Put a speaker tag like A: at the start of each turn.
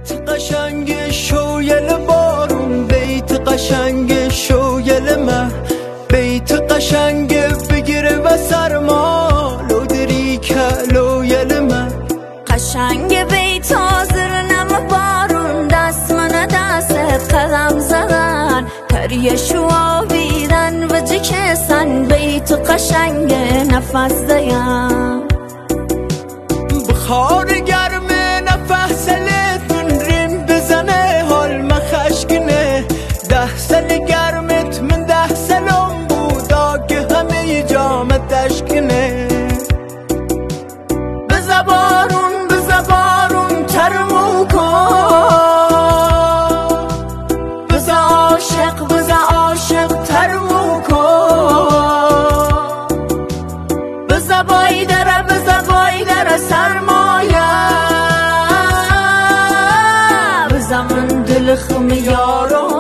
A: بیت قشنگ شویل بارون، بیت قشنگ شویل مه، بیت قشنگ بگیره و سرما لو دری که لویل مه.
B: قشنگ بیت حاضر نم بارون، دست من دست قدم زدن تریه شوابیدن و جکسن، بیت قشنگ نفس دیم
A: بخار گرم نفس لتون ریم بزنه حال مخشگنه، 10 سال گرمت من 10 سالم بودا که همه جامت تشکنه. بزبارون بزبارون ترمو کن، بزا عاشق ترمو کن، بزبای دره سرمایه، بزمن دل خم یارو